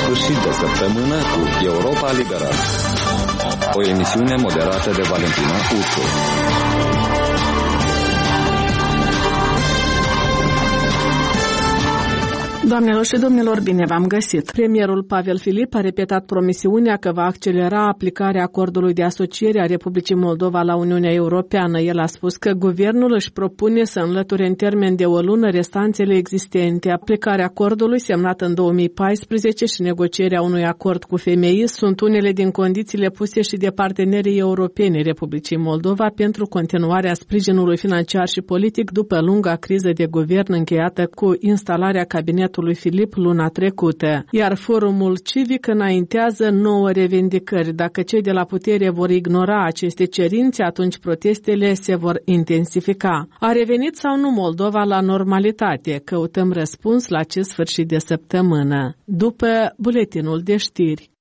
sfârșit de săptămână cu Europa Liberă. O emisiune moderată de Valentina Ursu. Doamnelor și domnilor, bine v-am găsit! Premierul Pavel Filip a repetat promisiunea că va accelera aplicarea acordului de asociere a Republicii Moldova la Uniunea Europeană. El a spus că guvernul își propune să înlăture în termen de o lună restanțele existente. Aplicarea acordului semnat în 2014 și negocierea unui acord cu FMI sunt unele din condițiile puse și de partenerii europeni Republicii Moldova pentru continuarea sprijinului financiar și politic după lunga criză de guvern încheiată cu instalarea cabinetului lui Filip luna trecută, iar Forumul Civic înaintează 9 revendicări. Dacă cei de la putere vor ignora aceste cerințe, atunci protestele se vor intensifica. A revenit sau nu Moldova la normalitate? Căutăm răspuns la acest sfârșit de săptămână, după buletinul de știri.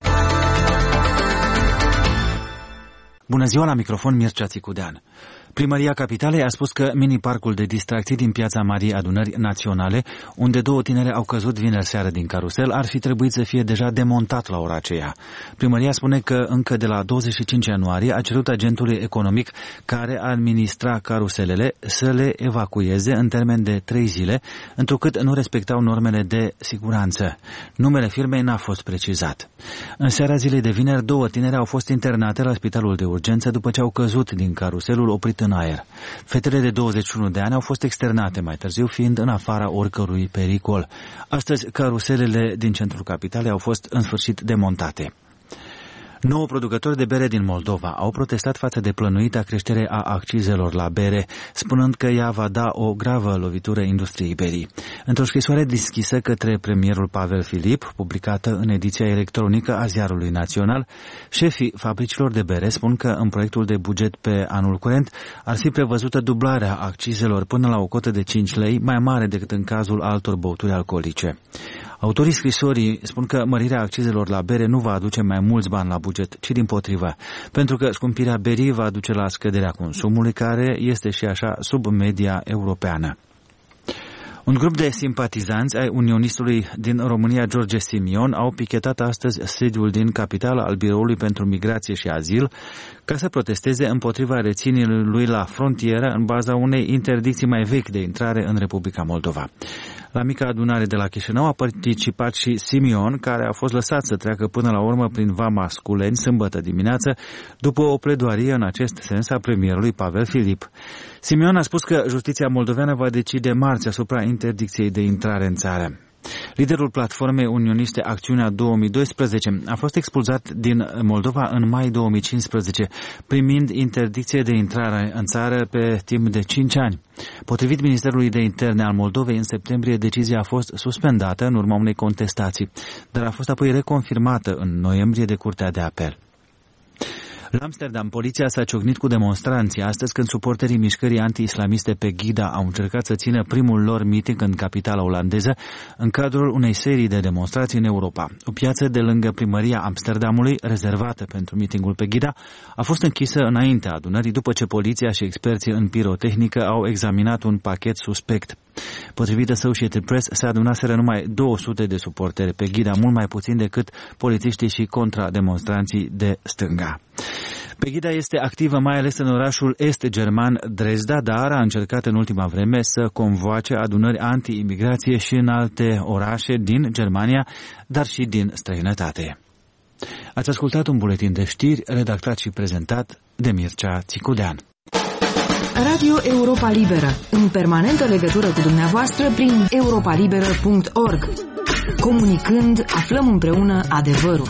Bună ziua, la microfon Mircea Țicudean. Primăria Capitalei a spus că mini-parcul de distracții din Piața Marii Adunări Naționale, unde 2 tinere au căzut vineri seară din carusel, ar fi trebuit să fie deja demontat la ora aceea. Primăria spune că încă de la 25 ianuarie a cerut agentului economic care administra caruselele să le evacueze în termen de 3 zile, întrucât nu respectau normele de siguranță. Numele firmei n-a fost precizat. În seara zilei de vineri, 2 tinere au fost internate la spitalul de urgență după ce au căzut din caruselul oprit în aer. Fetele de 21 de ani au fost externate mai târziu, fiind în afara oricărui pericol. Astăzi, caruselele din centrul capitalei au fost în sfârșit demontate. 9 producători de bere din Moldova au protestat față de plănuita creștere a accizelor la bere, spunând că ea va da o gravă lovitură industriei berii. Într-o scrisoare deschisă către premierul Pavel Filip, publicată în ediția electronică a Ziarului Național, șefii fabricilor de bere spun că în proiectul de buget pe anul curent ar fi prevăzută dublarea accizelor până la o cotă de 5 lei, mai mare decât în cazul altor băuturi alcoolice. Autorii scrisorii spun că mărirea accizelor la bere nu va aduce mai mulți bani la buget, ci dimpotrivă, pentru că scumpirea berii va duce la scăderea consumului, care este și așa sub media europeană. Un grup de simpatizanți ai unionistului din România, George Simion, au pichetat astăzi sediul din capitală al Biroului pentru Migrație și Azil ca să protesteze împotriva reținerii lui la frontieră în baza unei interdicții mai vechi de intrare în Republica Moldova. La mica adunare de la Chișinău a participat și Simion, care a fost lăsat să treacă până la urmă prin Vama Sculeni sâmbătă dimineață, după o pledoarie în acest sens a premierului Pavel Filip. Simion a spus că justiția moldoveană va decide marți asupra interdicției de intrare în țară. Liderul platformei unioniste Acțiunea 2012 a fost expulzat din Moldova în mai 2015, primind interdicție de intrare în țară pe timp de 5 ani. Potrivit Ministerului de Interne al Moldovei, în septembrie decizia a fost suspendată în urma unei contestații, dar a fost apoi reconfirmată în noiembrie de Curtea de Apel. La Amsterdam, poliția s-a ciocnit cu demonstranții astăzi când suporterii mișcării anti-islamiste Pegida au încercat să țină primul lor meeting în capitala olandeză în cadrul unei serii de demonstrații în Europa. O piață de lângă primăria Amsterdamului, rezervată pentru meetingul Pegida, a fost închisă înaintea adunării după ce poliția și experții în pirotehnică au examinat un pachet suspect. Potrivit Associated Press, se adunaseră numai 200 de suporteri Pegida, mult mai puțin decât polițiștii și contrademonstranții de stânga. Pegida este activă mai ales în orașul est-german Dresda, dar a încercat în ultima vreme să convoace adunări anti-imigrație și în alte orașe din Germania, dar și din străinătate. Ați ascultat un buletin de știri redactat și prezentat de Mircea Țicudean. Radio Europa Liberă, în permanentă legătură cu dumneavoastră prin europalibera.org. Comunicând, aflăm împreună adevărul.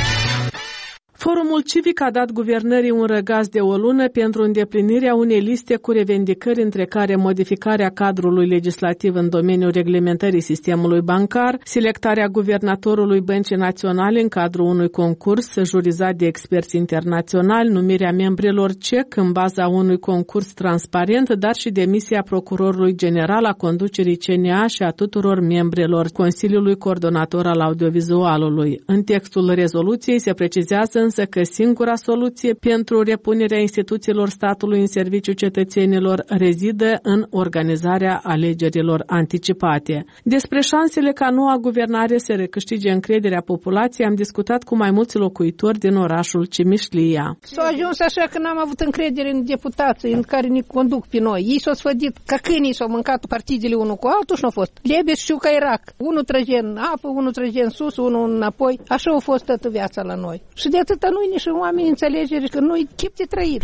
Forumul Civic a dat guvernării un răgaz de o lună pentru îndeplinirea unei liste cu revendicări, între care modificarea cadrului legislativ în domeniul reglementării sistemului bancar, selectarea guvernatorului Băncii Naționale în cadrul unui concurs jurizat de experți internaționali, numirea membrilor CEC în baza unui concurs transparent, dar și demisia procurorului general, a conducerii CNA și a tuturor membrilor Consiliului Coordonator al Audiovizualului. În textul rezoluției se precizează însă însă că singura soluție pentru repunerea instituțiilor statului în serviciu cetățenilor rezidă în organizarea alegerilor anticipate. Despre șansele ca noua guvernare să recâștige încrederea populației am discutat cu mai mulți locuitori din orașul Cimișlia. S-a ajuns așa că n-am avut încredere în deputații în care ne conduc pe noi. Ei s-au sfădit ca câinii, s-au mâncat partidele unul cu altul și n-au fost. Lebes știu ca Irak. Unul trăge în apă, unul trăge în sus, unul înapoi. Așa a fost toată viața la noi. Și de atâta nu-i nici oameni înțelegere că nu-i chip de trăit.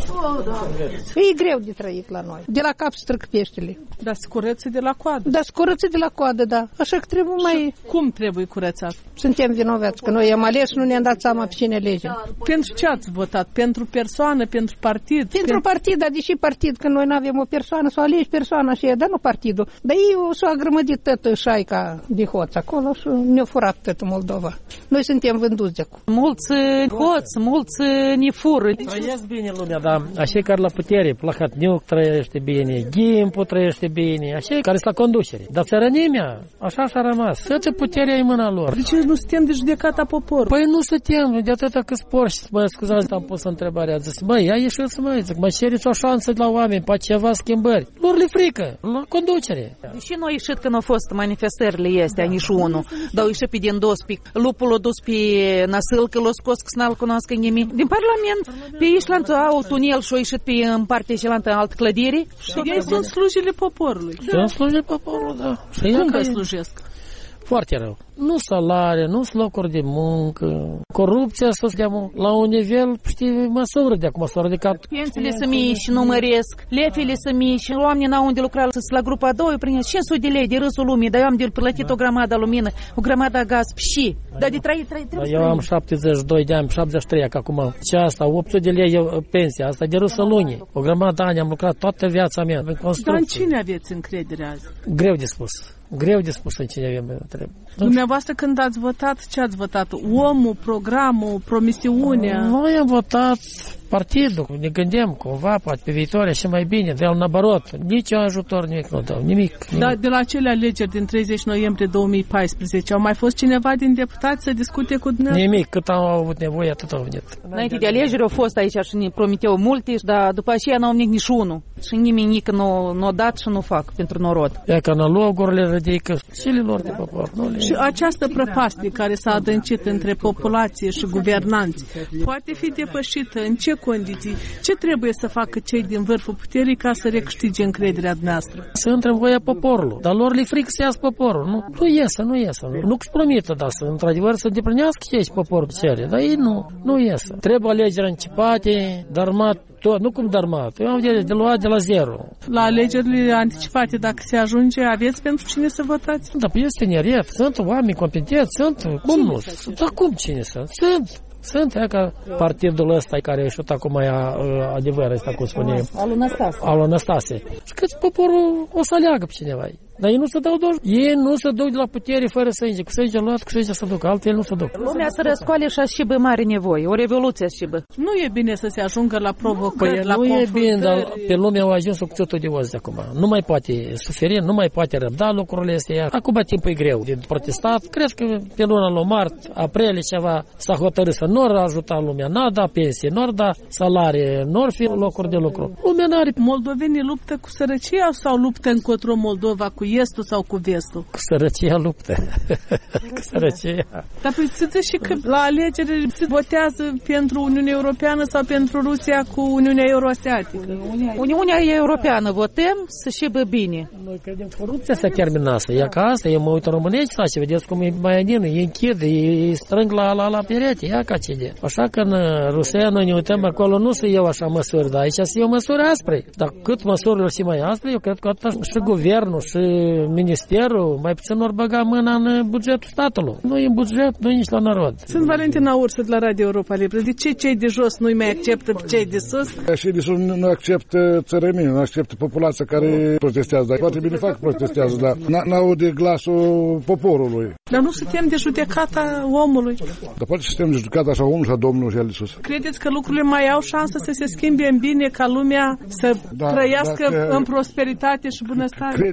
E greu de trăit la noi. De la cap strâng peștele. Dar scureță de la coadă. Da, scureță de la coadă, da. Așa că trebuie mai... Cum trebuie curățat? Suntem vinovați, că noi am ales și nu ne-am dat seama pe cine legem. Pentru ce ați votat? Pentru persoană, pentru partid? Pentru partid, dar deși partid, că noi nu avem o persoană, să o alegi persoana și dar nu partidul. Dar ei s-au agrămădit tot șaica de hoți acolo și ne-au furat tot Moldova. Noi suntem vânduți de acum. Mulți hoți, mulți ne fură. Trăiesc bine lumea, dar așa care la putere, Plahotniuc trăiește bine, Gimpu trăiește bine, așa care sunt la conducere. Dar țărănimea, așa și-a rămas. Toată puterea e în mâna lor. De ce nu suntem de judecata poporului? Păi nu suntem, de atâta că spor și mă scuzați, am pus întrebarea. Zic, măi, ia ieșiți, măi, zic, mă cereți o șansă de la oameni, pe ceva schimbări. Lor le frică, la conducere. Și noi ieșit când au fost manifestările este, nici unul, dar au ieșit pe din dos, pe lupul l-a dus pe Năsâlcă, l-a scos că să n-l cunoască nimic. Din Parlament, pe Ișlanță au tunel și au ieșit pe în partea cealaltă alt clădire. Și ei sunt slujile poporului. Sunt slujile poporului, da. Cum vă slujesc? Foarte rău. Nu salarii, nu locuri de muncă. Corupția a fost la un nivel, știi, măsură de acum, măsură de cap. Pensiile să mici, nu măresc, lefile să mici, oamenii n-au unde lucra, să la grupa a doua, prin 500 de lei de râsul lumii, dar eu am de plătit o grămadă lumină, o grămadă gaz și, dar de trăit trebuie să eu am 72 de ani, 73 că acum. Și asta, 800 de lei pensia, asta de râsul lunii. O grămadă de ani am lucrat toată viața mea în construcție. Dar în cine aveți încredere azi? Greu de spus. Greu de spus în cine avem trebuie. Dumneavoastră când ați votat, ce ați votat? Omul, programul, promisiunea? Noi am votat partidul, ne gândim cumva, poate pe viitor și mai bine, de la nabarot, nici ajutor, nimic nu dau, nimic. Dar de la acele alegeri din 30 noiembrie 2014, au mai fost cineva din deputați să discute cu dumneavoastră? Nimic, cât am avut nevoie, atât au venit. Înainte de alegeri au fost aici și ne promiteau multe, dar după aceea n-au venit nici unul. Și nimeni nu a dat și nu fac pentru norod. Ia că analogurile ridică celor de popor. Și această prăpastie care s-a adâncit între populație și guvernanți poate fi depășită în ce condiții? Ce trebuie să facă cei din vârful puterii ca să recâștige încrederea noastră? Să intre în voia poporului. Dar lor le frică să iasă poporul. Nu iesă. Nu-ți promită, dar să într-adevăr să deplinească ce ești poporul cere. Dar ei nu iesă. Trebuie alegeri anticipate, darmat tot, nu cum darmat. Eu am de luat de la zero. La alegerile anticipate, dacă se ajunge, aveți pentru cine să votați? Da, păi este tineret, sunt oameni competenți, cum nu? Dar cum cine sunt? Sunt ca partidul ăsta care a ieșit acum adevăr ăsta, cum spune Alu Năstase. Și cât poporul o să aleagă pe cineva. Dar ei nu se dau doar. Ei nu se duc de la putere fără sânge. Cu sânge luat, cu sânge se duc. Altfel nu se duc. Lumea se răscoale și și bă mare nevoie. O revoluție și bă. Nu e bine să se ajungă la provocări, păi la nu e bine, dar pe lume au ajuns cu totul de ozi de acum. Nu mai poate suferi, nu mai poate răbda lucrurile astea. Acum timpul e greu de protestat. Cred că pe luna lui mart, aprilie ceva s-a hotărât să nu ajuta lumea. N-a da pensie, nu ar da salarii, nu ar fi locuri de lucru. Lumea n-are. Moldovenii luptă cu sărăcia sau luptă încotro Moldova cu estul sau cu vestul? Cu sărăcia luptă. Cu sărăcia. Dar păi ți și că la alegeri se votează pentru Uniunea Europeană sau pentru Rusia cu Uniunea Euroasiatică? Uniunea Europeană votăm să și bă bine. Noi credem că corupția s-a terminat. E ca asta, eu mă uit în românești și vedeți cum e mai anină, e închid, e strâng la perete, ia ca ce de. Așa că în Rusia noi ne uităm acolo, nu se iau așa măsuri, dar aici se iau măsuri aspre. Dar cât măsurile și mai aspre, eu cred că atât și guvernul și ministerul mai puțin ori băga mâna în bugetul statului. Nu e în buget, nu e nici la narod. Sunt Valentina Ursă de la Radio Europa Liberă. De ce cei de jos nu-i mai acceptă pe cei de sus? Cei de sus nu acceptă țărănii, nu acceptă populația care protestează. Foarte bine fac protestează, dar n-aude glasul poporului. Dar nu suntem de judecata omului. Dar poate suntem de judecata așa omul și a Domnului și a Iisus. Credeți că lucrurile mai au șansă să se schimbe în bine ca lumea să trăiască în prosperitate și bunăstare? Credem, toată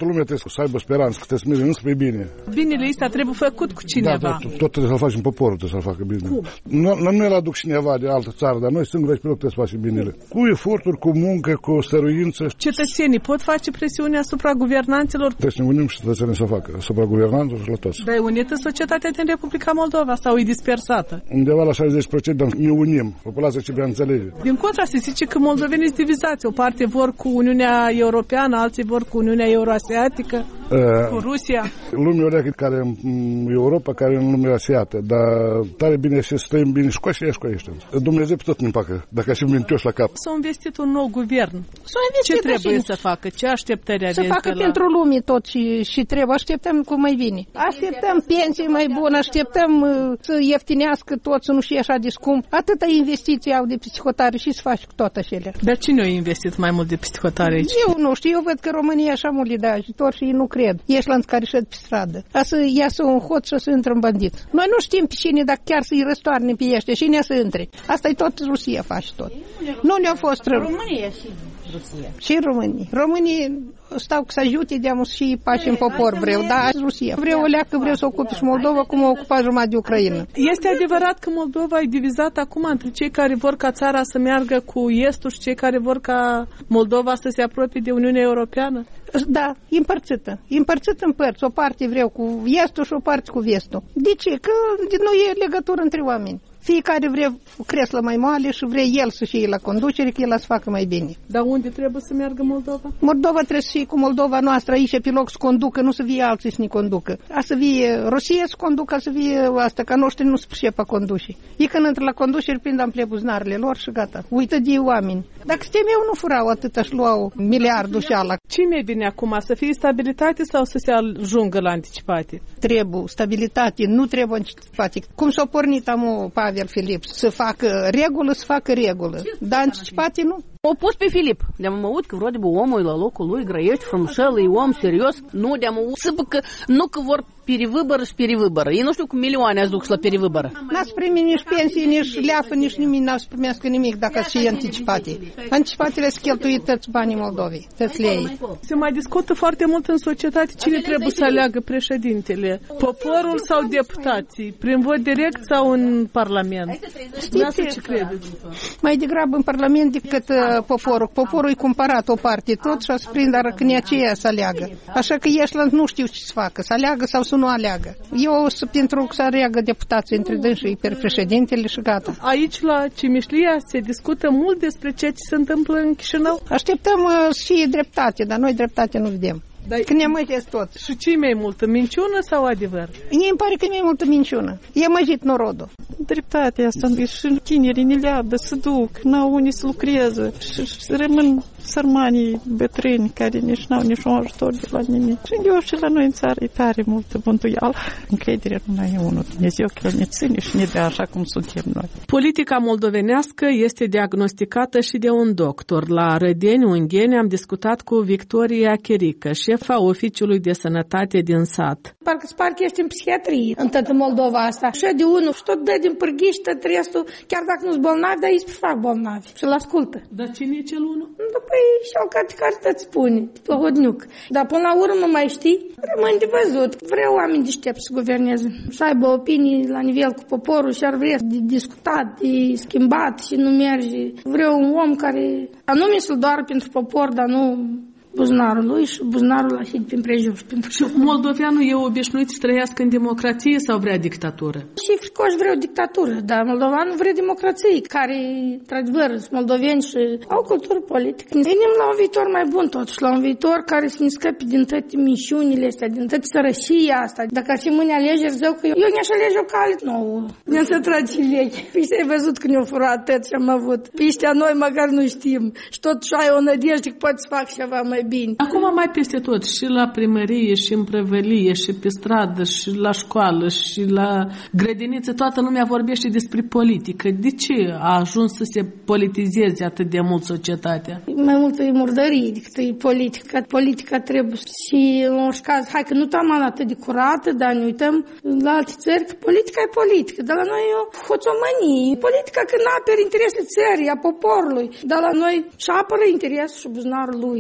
lumea trebuie să aibă speranță, că trebuie să mergem înspre bine. Binele ăsta trebuie făcut cu cineva. Da, tot trebuie să-l facem poporul, trebuie să-l facă bine. Nu îl aduc cineva de altă țară, dar noi singuri aici pe loc trebuie să facem binele. Cu eforturi, cu muncă, cu stăruință. Cetățenii pot face presiune asupra guvernanților? Trebuie să ne unim și cetățenii să facă, asupra guvernanților și la toți. Dar e unită societatea din Republica Moldova sau e dispersată? Undeva la 60%, dar ne unim. Populația ce vrea înțelege. Din contra se zice că moldovenii sunt divizați. O parte vor cu Uniunea Europeană, alții vor cu Uniunea Euroasiatică, cu Rusia. Lumea o care în Europa, care în lumea asiată, dar tare bine să trăim bine și cu așa și cu aici. Dumnezeu pe tot ne împacă, dacă aș fi mintios la cap. S-a investit un nou guvern. Ce trebuie să facă? Ce așteptări aveți? Să facă pentru lume tot și trebuie. Așteptăm cum mai bine. Așteptăm pensii mai bune, așteptăm să ieftinească tot, să nu fie așa de scump. Atâta investiții au de psihotare și să faci cu tot așa. Dar cine a investit mai mult de psihotare aici? Eu nu știu, eu văd că România așa mult le dă ajutor și nu cred. Ești lanț care șed pe stradă. A să iasă un hot și să intră în bandit. Noi nu știm pe cine, dacă chiar să-i răstoarne pe ăștia, cine să intre. Asta e tot Rusia face tot. Nu ne-a fost România și Rusia. Și România. Românii stau să ajute de-amu și pace în popor vreau, da, Rusia. Vreau o leacă, vreau să ocupe și Moldova cum a ocupat jumătate de Ucraina. Este adevărat că Moldova e divizată acum între cei care vor ca țara să meargă cu estul și cei care vor ca Moldova să se apropie de Uniunea Europeană? Da, împărțită. Împărțită în părți. O parte vreau cu estul și o parte cu vestul. De ce? Că nu e legătură între oameni. Fiecare vrea creslă mai mare și vrea el să fie la conducere, că el să facă mai bine. Dar unde trebuie să meargă Moldova? Moldova trebuie să fie cu Moldova noastră aici pe loc să conducă, nu să vie alții să ne conducă. A să vie Rusia să conducă, a să vie asta, ca noștri nu se pricepe conduce. E când intră la conducere, prind ample buzunarele lor și gata. Uită de oameni. Dacă suntem eu, nu furau atâta și luau miliardul și ala. Ce mai bine acum? Să fie stabilitate sau să se ajungă la anticipate? Trebuie stabilitate, nu trebuie anticipate. Cum s-a pornit amu Pavel Filip să facă regulă, să facă regulă. Dar anticipate nu. O pus pe Filip. De-am aud că vreo de omul la locul lui grăiește frumșel, e om serios. Nu, de-am aud că nu că vor perivâbără și perivâbără. Ei nu știu cu milioane ați duc și la perivâbără. N-ați primit nici pensii, nici leafă, nici nimic, n-ați primească nimic dacă ați și anticipate. Anticipatele sunt cheltuit toți banii Moldovei, toți lei. Se mai discută foarte mult în societate cine trebuie să aleagă președintele. Poporul sau deputații? Prin vot direct sau în Parlament? Știți ce credeți? Mai degrabă în Parlament decât poporul. Poporul e cumpărat o parte tot și a să prindă răcânia aceea să aleagă. Așa că Ieșland nu știu ce să facă, să aleagă sau să nu aleagă. Eu o să pentru să aleagă deputații între dânsi și președintele și gata. Aici la Cimișlia se discută mult despre ce se întâmplă în Chișinău? Așteptăm și dreptate, dar noi dreptate nu vedem. Că ne măjesc tot. Și ce e mai multă, minciună sau adevăr? Mie îmi pare că e mai multă minciună. E măjit norodul. Dreptatea asta și tinerii ne leadă, se duc, n-au unii să lucreze și rămân sărmanii bătrâni care nici n-au niciun ajutor de la nimic. Și eu și la noi în țară e tare multă bântuială. Încrederea nu e unul Dumnezeu că El ne ține și ne dă așa cum suntem noi. Politica moldovenească este diagnosticată și de un doctor. La Rădeni, Ungheni, am discutat cu Victoria Cherică, șefa Oficiului de Sănătate din sat. Parcă ești în psihiatrie în toată Moldova asta. Și de unul și tot dă din pârghiși, tot restul, chiar dacă nu-s bolnavi, dar ei se fac bolnavi și l-ascultă. Dar cine e cel unul? Păi și-au care tot spune, plăhodniuc. Dar până la urmă nu mai știi, rămân de văzut. Vreau oameni deștepți să guverneze, să aibă opinii la nivel cu poporul și ar vrea de discutat, de schimbat și nu merge. Vreau un om care anume să-l doară pentru popor, dar nu buzunarul lui și buzunarul la și prin prejur. Și moldoveanul e obișnuit să trăiască în democrație sau vrea dictatură? Și fricoși vreau dictatură, dar moldovanul vrea democrație, care, într-adevăr, sunt moldoveni și au cultură politică. Venim la un viitor mai bun totuși, la un viitor care să ne scape din toate mișunile astea, din toată sărășia asta. Dacă ar fi mâine alegeri, zic că eu ne-aș alege o cale nouă. Ne-am să tragi vechi. Păi ai văzut că ne-au furat tot ce am avut. Piștea noi măcar nu știm. Și totuși ai o nădejde că poți să fac ceva mai bine. Acum mai peste tot, și la primărie, și în prăvălie, și pe stradă, și la școală, și la grădiniță, toată lumea vorbește despre politică. De ce a ajuns să se politizeze atât de mult societatea? Mai mult e murdărie decât e politică. Politica trebuie și, în orice caz, hai că nu am atât de curată, dar ne uităm la alte țări, că politica e politică. Dar la noi e o hoțomanie. Politica când apără interesele țării, a poporului. Dar la noi și apără interesul și buzunarul lui și gata.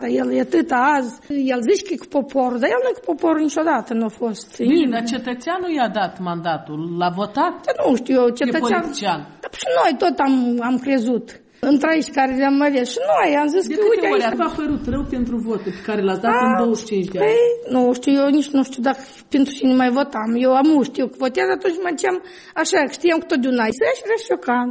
gata, el e atâta azi, el zice că e cu poporul, dar el nu e cu poporul niciodată, nu a fost. Bine, dar cetățeanul i-a dat mandatul, l-a votat? Nu știu eu, cetățean. Dar și noi tot am crezut. Între aici care le-am mărit. Și noi am zis de că uite ori aici... v-a părut rău pentru votul pe care l-ați dat în 25 de ani? Păi, nu știu, eu nici nu știu dacă pentru cine mai votam. Eu știu că votez, atunci mă înceam așa, că știam că tot de un ai. Și rășocan.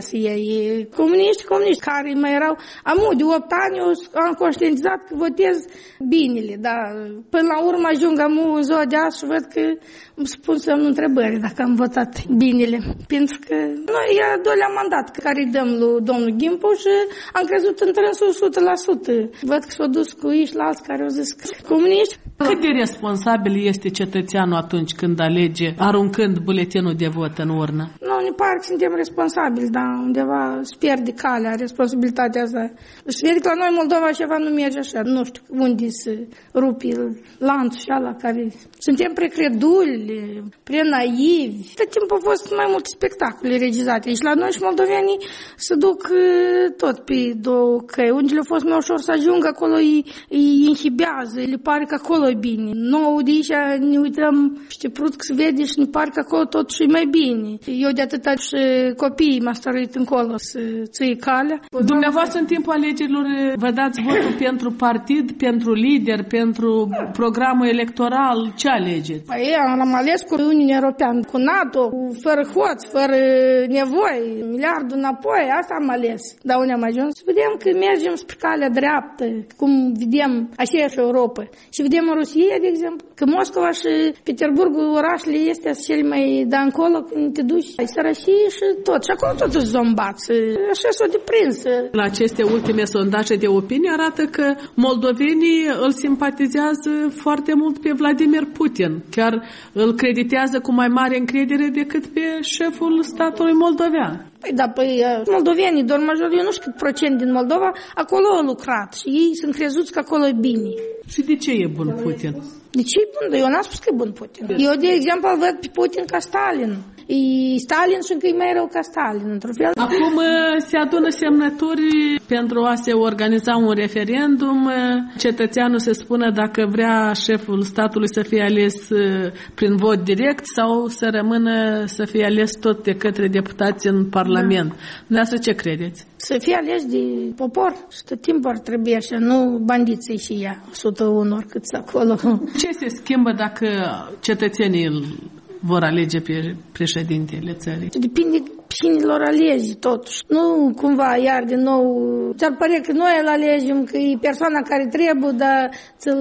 Ei, comuniști, care mai erau... De 8 ani eu am conștientizat că votez binele, dar până la urmă ajung în ziua de azi și văd că îmi spun semnul întrebări dacă am votat binele. Pentru că noi e al doilea mandat care îi dăm lui domnul Gimpu și am crezut în trânsul 100%. Văd că s-au dus cu ei la alți care au zis că comuniști. Cât de responsabil este cetățeanul atunci când alege, aruncând buletinul de vot în urnă? Nu, ne pare că suntem responsabili, dar undeva se pierde calea, responsabilitatea asta. Și vede că la noi Moldova ceva nu merge așa, nu știu unde se rupi lanțul și ala care... Suntem precreduli, prea naivi. Tot timpul au fost mai multe spectacole regizate. Și la noi și moldovenii se duc tot pe două căi. Unde le-a fost mai ușor să ajungă, acolo îi inhibează, le pare că acolo e bine. Nouă de aici ne uităm și prut că se vede și ne pare că acolo totuși e mai bine. Eu de atâta și copiii m-a stăruit încolo să ții calea. Dumneavoastră în timpul alegerilor vă dați votul pentru partid, pentru lider, pentru programul electoral? Ce alegeți? Păi am ales cu Uniunea Europeană, cu NATO, fără hoț, fără nevoie, miliardul înapoi, asta am ales. Dar unde am ajuns? Vedem că mergem spre calea dreaptă, cum vedem aceeași Europa. Și vedem în Rusia, de exemplu, că Moscova și Peterburgul, orașele este cele mai de încolo când te duci. Ai sărășii și tot. Și acolo tot îți zombați. Așa s-o deprins. La aceste ultime sondaje de opinie arată că moldovenii îl simpatizează foarte mult pe Vladimir Putin. Chiar îl creditează cu mai mare încredere decât pe șeful statului moldovean. Păi da, moldovenii, doar major, eu nu știu cât procent din Moldova, acolo au lucrat și ei sunt crezuți că acolo e bine. Și de ce e bun Putin? De ce e bun? Eu n-am spus că e bun Putin. Eu, de exemplu, îl văd pe Putin ca Stalin. E Stalin și încă e mai rău ca Stalin, într-un fel. Acum se adună semnături pentru a se organiza un referendum. Cetățeanul se spună dacă vrea șeful statului să fie ales prin vot direct sau să rămână să fie ales tot de către deputați în Parlament. Dumneavoastră ce credeți? Să fie ales de popor și tot timpul ar trebui așa, nu bandiții și ea, 101 oricât acolo. Ce se schimbă dacă cetățenii vor alege pe președintele țării? Depinde cine lor alegi totuși. Nu cumva iar din nou ți-ar părea că noi îl alegem, că e persoana care trebuie, dar ți-l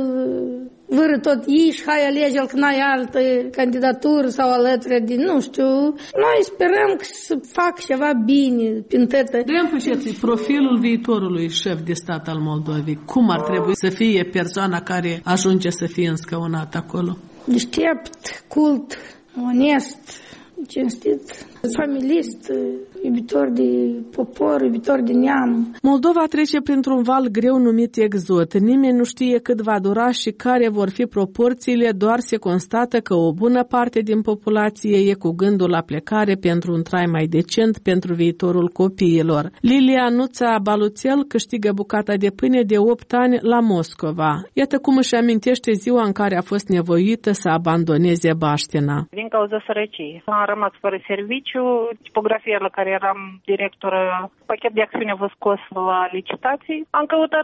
vâră tot ei și hai alege-l că n-ai altă candidatură sau alături de, nu știu. Noi sperăm că să fac ceva bine prin tătă. De profilul viitorului șef de stat al Moldovei, cum ar trebui să fie persoana care ajunge să fie înscăunată acolo? Deștept, cult, onest, cinstit, familist, iubitor de popor, iubitor de neam. Moldova trece printr-un val greu numit exod. Nimeni nu știe cât va dura și care vor fi proporțiile, doar se constată că o bună parte din populație e cu gândul la plecare pentru un trai mai decent pentru viitorul copiilor. Lilia Nuța Baluțel câștigă bucata de pâine de 8 ani la Moscova. Iată cum își amintește ziua în care a fost nevoită să abandoneze baștina. Din cauza sărăciei. Am rămas fără serviciu. Tipografia la care eram directoră, pachet de acțiune a fost scos la licitații. Am căutat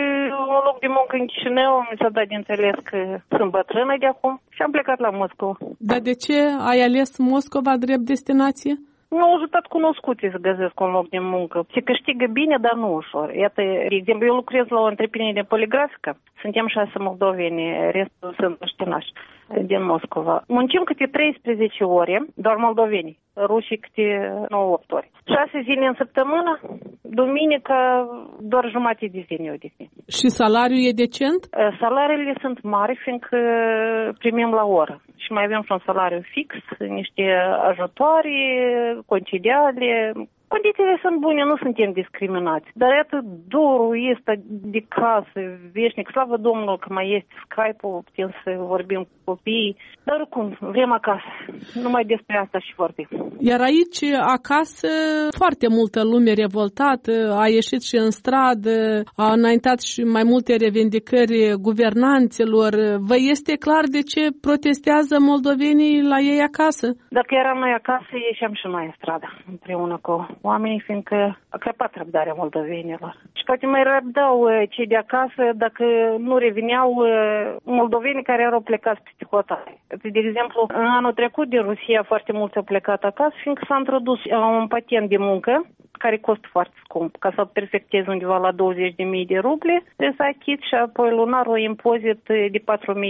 un loc de muncă în Chișinău, mi s-a dat de înțeles că sunt bătrână de acum și am plecat la Moscova. Dar de ce ai ales Moscova drept destinație? M-au ajutat cunoscuții să găsesc un loc de muncă. Se câștigă bine, dar nu ușor. Iată, de exemplu, eu lucrez la o întreprindere poligrafică. Suntem 6 moldoveni, restul sunt băștinași din Moscova. Muncim câte 13 ore, doar moldoveni. Rușii câte 9-8 ore. 6 zile în săptămână, duminică doar jumătate de zi ne odihnim. Și salariul e decent? Salariile sunt mari, fiindcă primim la oră. Și mai avem și un salariu fix, niște ajutoare, concediale, Condițiile sunt bune, nu suntem discriminați. Dar iată, dorul este de casă, veșnic. Slavă Domnului că mai este Skype-ul, putem să vorbim cu copiii. Dar oricum, vrem acasă. Numai despre asta și vorbim. Iar aici, acasă, foarte multă lume revoltată, a ieșit și în stradă, a înaintat și mai multe revendicări guvernanților. Vă este clar de ce protestează moldovenii la ei acasă? Dacă eram noi acasă, ieșeam și noi în stradă, împreună cu oamenii, fiindcă a crăpat răbdarea moldovenilor. Și poate mai răbdau cei de acasă dacă nu reveneau moldovenii care erau plecați peste hotare. De exemplu, în anul trecut din Rusia foarte mulți au plecat acasă, fiindcă s-a introdus un patent de muncă care costă foarte scump. Ca să perfectezi undeva la 20.000 de ruble, trebuie să achizi și apoi lunar o impozit de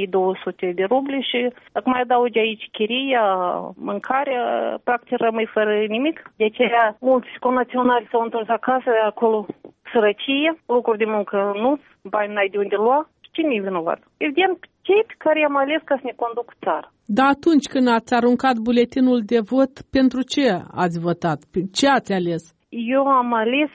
4.200 de ruble și dacă mai adaugi aici chiria, mâncarea, practic rămâi fără nimic. De aceea mulți conaționali s-au întors acasă, acolo sărăcie, locuri de muncă nu, bani n-ai de unde lua. Cine e vinovat? Evident, cei pe care i-am ales ca să ne conduc țara. Dar atunci când ați aruncat buletinul de vot, pentru ce ați votat? Ce ați ales? Eu am ales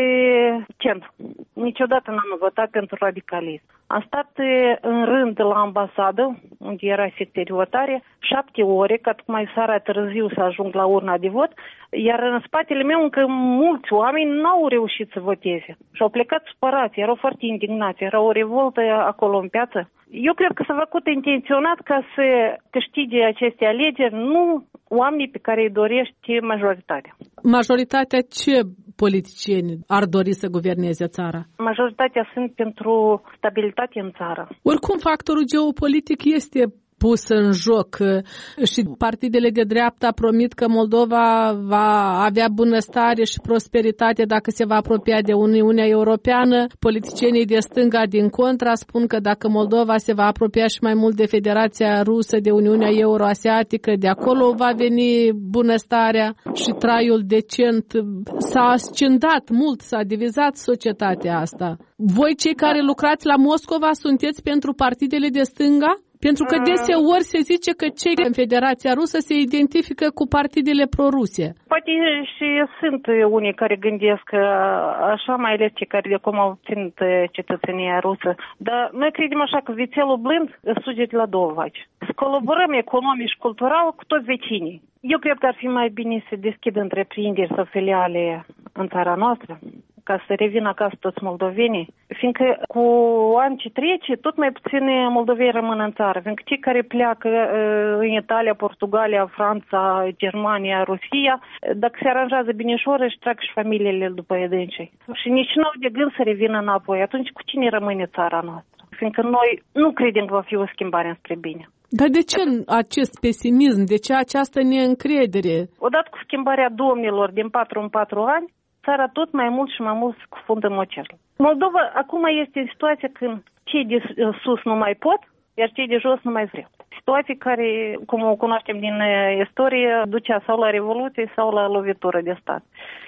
centru. Niciodată n-am votat pentru radicalism. Am stat în rând la ambasadă, unde era secție de votare, 7 ore, ca tocmai seara târziu să ajung la urna de vot, iar în spatele meu încă mulți oameni n-au reușit să voteze. Și au plecat supărați, erau foarte indignați, era o revoltă acolo în piață. Eu cred că s-a făcut intenționat ca să câștige aceste alegeri, nu oamenii pe care îi dorește majoritatea. Majoritatea ce politicieni ar dori să guverneze țara? Majoritatea sunt pentru stabilitate în țară. Oricum, factorul geopolitic este pus în joc și partidele de dreapta promit că Moldova va avea bunăstare și prosperitate dacă se va apropia de Uniunea Europeană. Politicienii de stânga din contra spun că dacă Moldova se va apropia și mai mult de Federația Rusă, de Uniunea Euroasiatică, de acolo va veni bunăstarea și traiul decent. S-a ascendat mult, s-a divizat societatea asta. Voi, cei care lucrați la Moscova, sunteți pentru partidele de stânga? Pentru că deseori se zice că cei din Federația Rusă se identifică cu partidele pro-ruse. Poate și sunt unii care gândesc așa, mai ales cei care de acum au obținut cetățenia rusă. Dar noi credem așa că vițelul blând suge de la două vaci. Să colaborăm economic și cultural cu toți vecinii. Eu cred că ar fi mai bine să deschidă întreprinderi sau filiale în țara noastră, ca să revină acasă toți moldovenii, fiindcă cu ani ce trece, tot mai puțini moldoveni rămân în țară, fiindcă cei care pleacă în Italia, Portugalia, Franța, Germania, Rusia, dacă se aranjează binișor, își trag și familiile după edencei. Și nici nu au de gând să revină înapoi. Atunci cu cine rămâne țara noastră? Fiindcă noi nu credem că va fi o schimbare înspre bine. Dar de ce acest pesimism? De ce această neîncredere? Odată cu schimbarea domnilor din 4 în 4 ani, țara tot mai mult și mai mult se cufundă în ocean. Moldova acum este în situația când cei de sus nu mai pot, iar cei de jos nu mai vreau. Situații care, cum o cunoaștem din istorie, ducea sau la revoluție sau la lovitură de stat.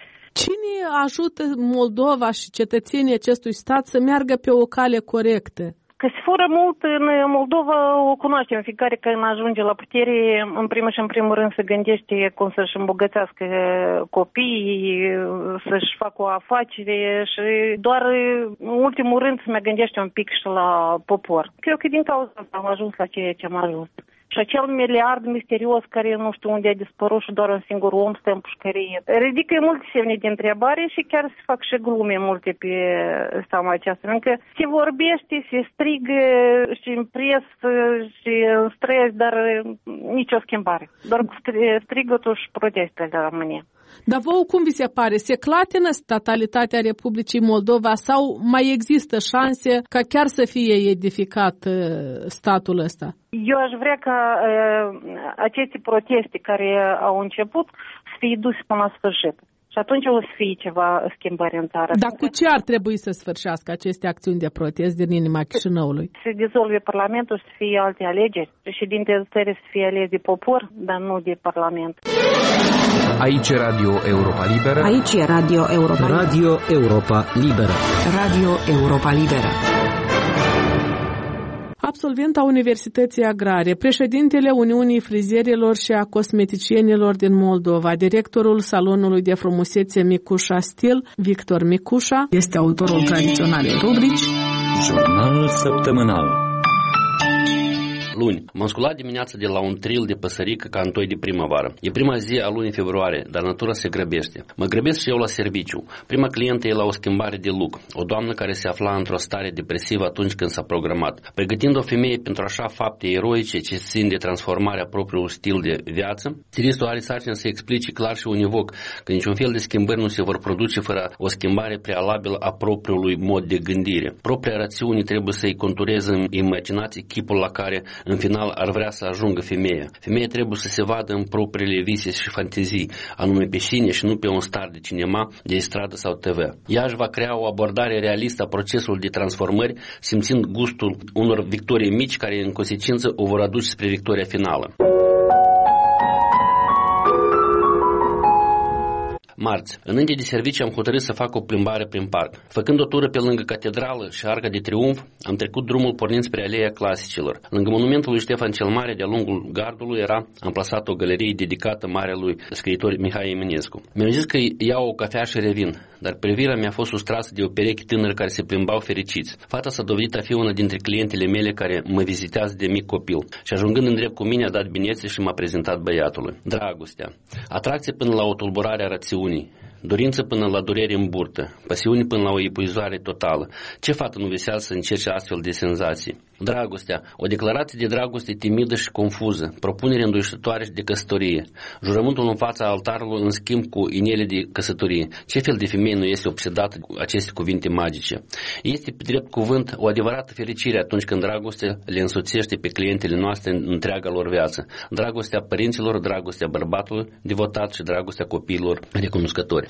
Cine ajută Moldova și cetățenii acestui stat să meargă pe o cale corectă? Că se fură mult în Moldova, o cunoaștem. Fiecare când ajunge la putere, în primul și în primul rând se gândește cum să-și îmbogățească copiii, să-și facă o afacere și doar în ultimul rând se mai gândește un pic și la popor. Cred că din cauza asta am ajuns la ceea ce am ajuns. Și acel miliard misterios care nu știu unde a dispărut și doar un singur om stă în pușcărie. Ridică multe semne de întrebare și chiar se fac și glume multe pe seama aceasta. Încă se vorbește, se strigă și în presă și în stres, dar nicio schimbare. Doar cu strigătul și protestele de la România. Dar vouă cum vi se pare? Se clatină statalitatea Republicii Moldova sau mai există șanse ca chiar să fie edificat statul ăsta? Eu aș vrea ca aceste proteste care au început să fie duse până la sfârșit. Și atunci o să fie ceva schimbări în țară. Dar cu ce ar trebui să sfârșească aceste acțiuni de protest din inima Chișinăului? Să dizolve Parlamentul și să fie alte alegeri. Președintele țării să fie ales de popor, dar nu de Parlament. Aici e Radio Europa Liberă. Aici e Radio Europa Liberă. Radio Europa Liberă. Radio Europa Liberă. absolvent a Universității Agrare, președintele Uniunii Frizierilor și a Cosmeticienilor din Moldova, directorul Salonului de Frumusețe Micușa Stil, Victor Micușa, este autorul tradiționalei rubrici Jurnal săptămânal. Luni, m-am sculat dimineața de la un tril de păsărică ca întoi de primăvară. E prima zi a lunii februarie, dar natura se grăbește. Mă grăbesc și eu la serviciu. Prima clientă e la o schimbare de look. O doamnă care se afla într-o stare depresivă atunci când s-a programat. Pregătind o femeie pentru așa fapte eroice ce țin de transformarea propriului stil de viață, stilistul are sarcina să explice clar și univoc că niciun fel de schimbări nu se vor produce fără o schimbare prealabilă a propriului mod de gândire. Propria rațiune trebuie să-i contureze în imaginație chipul la care în final ar vrea să ajungă femeia. Femeia trebuie să se vadă în propriile vise și fantezii, anume pe sine și nu pe un star de cinema, de stradă sau TV. Ea își va crea o abordare realistă a procesului de transformări, simțind gustul unor victorii mici care în consecință o vor aduce spre victoria finală. Marți, înainte de serviciu am hotărât să fac o plimbare prin parc. Făcând o tură pe lângă catedrală și Arca de Triumf, am trecut drumul pornind spre Aleea Clasicilor. Lângă monumentul lui Ștefan cel Mare, de-a lungul gardului, era amplasată o galerie dedicată marelui scriitor Mihai Eminescu. Mi-am zis că iau o cafea și revin, dar privirea mi-a fost sustrasă de o pereche tânără care se plimbau fericiți. Fata s-a dovedit a fi una dintre clientele mele care mă vizitează de mic copil și ajungând în drept cu mine a dat binețe și m-a prezentat băiatului. Dragostea. Atracție până la o tulburare a rațiunii. Dorință până la durere în burtă, pasiune până la o epuizare totală. Ce fată nu visează să încerce astfel de senzații? Dragostea, o declarație de dragoste timidă și confuză, propunere înduișătoare de căsătorie, jurământul în fața altarului în schimb cu inele de căsătorie. Ce fel de femeie nu este obsedată cu aceste cuvinte magice? Este, pe drept cuvânt, o adevărată fericire atunci când dragostea le însoțește pe clientele noastre în întreaga lor viață. Dragostea părinților, dragostea bărbatului devotat și dragostea copiilor recunoscători.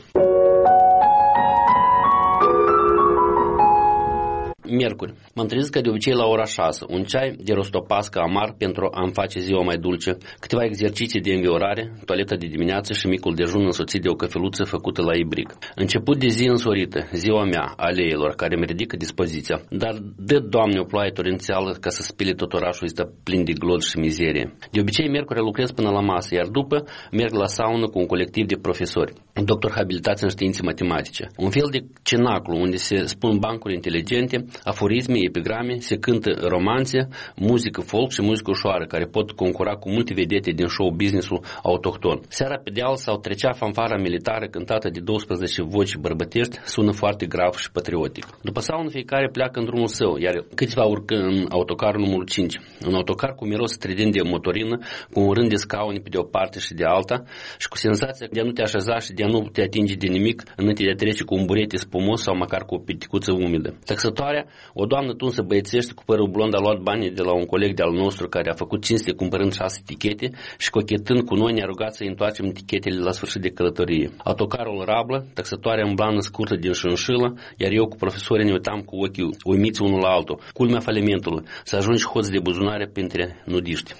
Miercuri. M-am trezit ca de obicei la ora 6. Un ceai de rostopască amar pentru a-mi face ziua mai dulce, câteva exerciții de înviorare, toaleta de dimineață și micul dejun însoțit de o căfeluță făcută la ibric. Început de zi însorită, ziua mea, a leilor, care mi ridică dispoziția, dar dă, Doamne, o ploaie torențială ca să spile tot orașul ăsta plin de glod și mizerie. De obicei, miercuri lucrez până la masă, iar după merg la saună cu un colectiv de profesori, doctori habilitați în științe matematice. Un fel de cenaclu unde se spun bancuri inteligente, aforisme, epigrame, se cântă romanțe, muzică folk și muzică ușoară, care pot concura cu multe vedete din show business-ul autohton. Seara pe deal sau trecea fanfara militară cântată de 12 voci bărbătești, sună foarte grav și patriotic. După saună fiecare pleacă în drumul său, iar câțiva urcă în autocarul numărul 5. Un autocar cu miros strident de motorină, cu un rând de scaune pe de o parte și de alta și cu senzația de a nu te așeza și de a nu te atinge de nimic înainte de a trece cu un burete spumos sau măcar cu o piticuță umedă. Taxătoarea, o doamnă tunsă băiețește cu părul blond, a luat banii de la un coleg de-al nostru care a făcut cinste cumpărând 6 tichete și cochetând cu noi ne-a rugat să întoarcem tichetele la sfârșit de călătorie. Autocarul rablă, taxătoarea în blană scurtă din șânșilă, iar eu cu profesorii ne uitam cu ochii uimiți unul la altul. Culmea falimentului, să ajungi hoț de buzunare printre nudiști.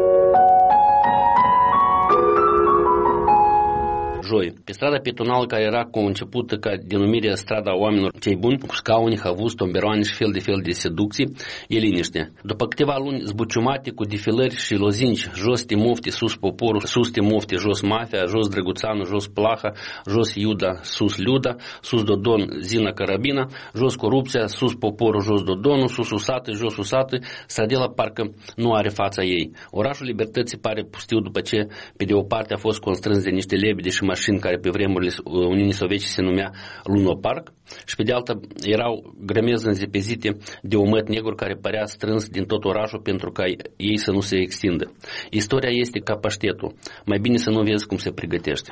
Joi, pe strada pietonală care era concepută ca denumirea strada oamenilor cei buni, cu scaune, havuz, tomberoane și fel de seducții, e liniște. După câteva luni zbuciumate cu defilări și lozinci, jos Timofte, sus poporul, sus Timofte, jos mafia, jos Drăguțanu, jos Plaha, jos Iuda, sus Luda, sus Dodon, Zina Carabina, jos corupția, sus poporul, jos Dodonul, sus Usată, jos Usată, stradela parcă nu are fața ei. Orașul Libertății pare pustiu după ce, pe de o parte, a fost constrâns de niște lebede și mașini care pe vremurile Uniunii Sovietice se numea Lunopark și pe de altă erau grămezi înzepezite de un măt negru care părea strâns din tot orașul pentru ca ei să nu se extindă. Istoria este ca paștetul. Mai bine să nu vezi cum se pregătește.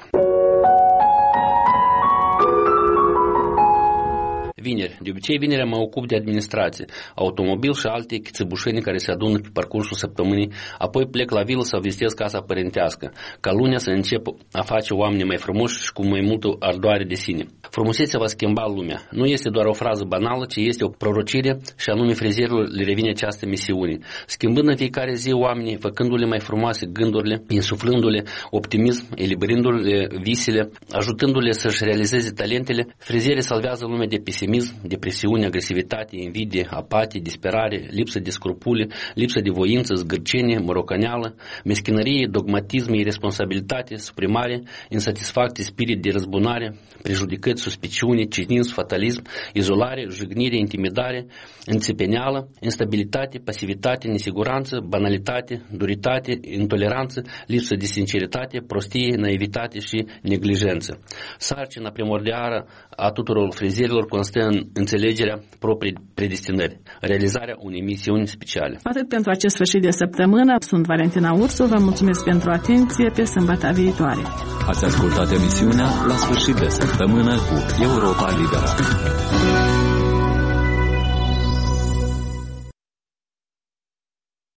Vineri. De obicei, vinerea mă ocup de administrație, automobil și alte chițăbușeni care se adună pe parcursul săptămânii, apoi plec la vilă sau vizitez casa părintească, ca lunea să încep a face oameni mai frumoși și cu mai multă ardoare de sine. Frumusețea va schimba lumea. Nu este doar o frază banală, ci este o prorocire și anume frizierilor le revine această misiune. Schimbând în fiecare zi oamenii, făcându-le mai frumoase gândurile, insuflându-le optimism, eliberându-le visele, ajutându-le să-și realizeze talentele, frizierii salvează lumea de pesimism conformism, depresiune, agresivitate, invidie, apatie, disperare, lipsă de scrupule, lipsă de voință, zgârcenie, mărocăneală, meschinărie, dogmatism, irresponsabilitate, suprimare, insatisfacție, spirit de răzbunare, prejudicăți, suspiciune, cinism, fatalism, izolare, jignire, intimidare, înțepeneală, instabilitate, pasivitate, nesiguranță, banalitate, duritate, intoleranță, lipsă de sinceritate, prostie, naivitate și neglijență. Sarcina primordială a tuturor frizerilor constă în înțelegerea proprii predestinări, realizarea unei misiuni speciale. Atât pentru acest sfârșit de săptămână. Sunt Valentina Ursu, vă mulțumesc pentru atenție, pe sâmbătă viitoare. Ați ascultat emisiunea La sfârșit de săptămână cu Europa Liberă.